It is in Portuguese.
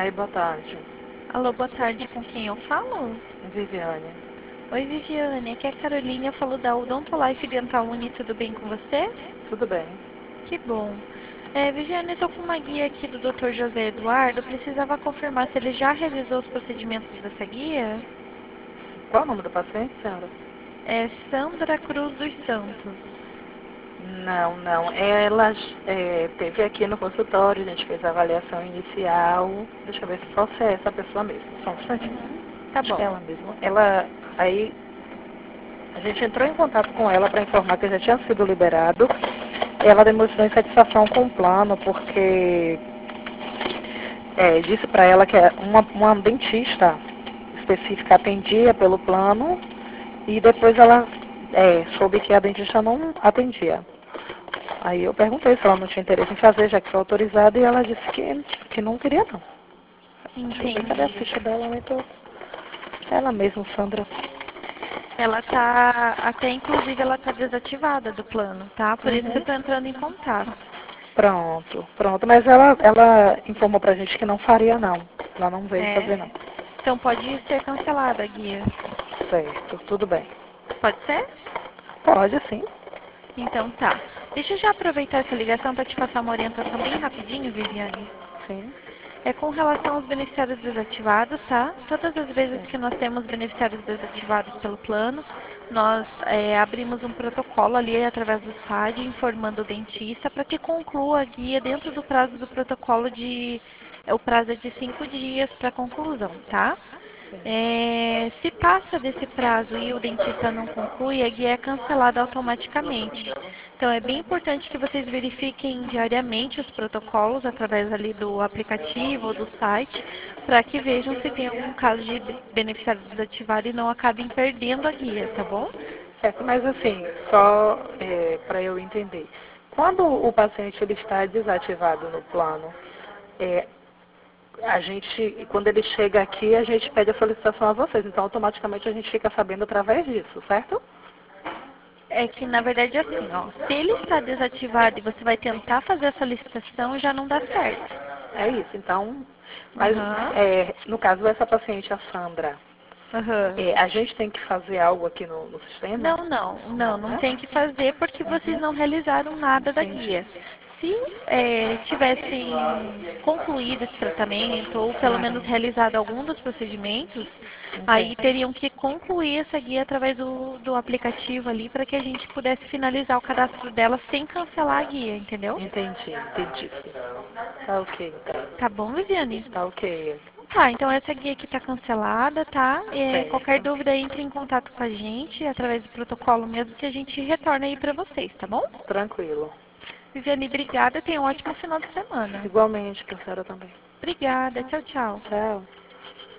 Aí, boa tarde. Alô, boa tarde, com quem eu falo? Viviane. Oi, Viviane, aqui é a Carolina, eu falo da Odontolife Dental Uni, tudo bem com você? Tudo bem? Que bom. Viviane, eu tô com uma guia aqui do Dr. José Eduardo, eu precisava confirmar se ele já realizou os procedimentos dessa guia. Qual o nome do paciente, senhora? É Sandra Cruz dos Santos. Não, não. Ela teve aqui no consultório, a gente fez a avaliação inicial. Deixa eu ver só se é essa pessoa mesmo. Só um instantinho. Uhum, tá Acho que é bom. ela mesma. Aí, a gente entrou em contato com ela para informar que já tinha sido liberado. Ela demonstrou insatisfação com o plano, porque disse para ela que uma dentista específica atendia pelo plano e depois ela soube que a dentista não atendia. Aí eu perguntei se ela não tinha interesse em fazer, já que foi autorizada, e ela disse que não queria não. Deixa eu ver, cadê a Entendi. ficha dela? Aumentou. Ela mesma, Sandra. Ela tá, até inclusive ela tá desativada do plano, tá? Por isso que eu Uhum. tô entrando em contato. Pronto, pronto. Mas ela informou pra gente que não faria não. Ela não veio É, fazer não. então pode ser cancelada a guia. Certo, tudo bem. Pode ser? Pode sim. Então tá. Deixa eu já aproveitar essa ligação para te passar uma orientação bem rapidinho, Viviane. Sim. É com relação aos beneficiários desativados, tá? Todas as vezes que Sim. nós temos beneficiários desativados pelo plano, nós abrimos um protocolo ali através do SPAD, informando o dentista para que conclua a guia dentro do prazo do protocolo o prazo é de 5 dias para conclusão, tá? Se passa desse prazo e o dentista não conclui, a guia é cancelada automaticamente. Então, é bem importante que vocês verifiquem diariamente os protocolos através ali do aplicativo ou do site, para que vejam se tem algum caso de beneficiário desativado e não acabem perdendo a guia, tá bom? Certo, mas assim, só para eu entender. Quando o paciente ele está desativado no plano, é, quando ele chega aqui, a gente pede a solicitação a vocês. Então, automaticamente a gente fica sabendo através disso, certo? É que, na verdade, é assim, ó, se ele está desativado e você vai tentar fazer a solicitação, já não dá certo. É isso. Então, mas Aham, no caso essa paciente, a Sandra, aham. a gente tem que fazer algo aqui no sistema? Não, não, não, Não, não né? tem que fazer porque vocês não realizaram nada da Entendi. guia. Se tivessem concluído esse tratamento ou pelo menos Uhum. realizado algum dos procedimentos, aí Entendo. teriam que concluir essa guia através do aplicativo ali para que a gente pudesse finalizar o cadastro dela sem cancelar a guia, entendeu? Entendi, entendi. Tá ok, então. Tá bom, Viviane? Tá ok. Tá, então essa guia aqui tá cancelada, tá? Qualquer Certo. dúvida, entre em contato com a gente através do protocolo mesmo que a gente retorna aí para vocês, tá bom? Tranquilo. Viviane, obrigada. Tenha um ótimo final de semana. Igualmente para a senhora também. Obrigada. Tchau, tchau. Tchau.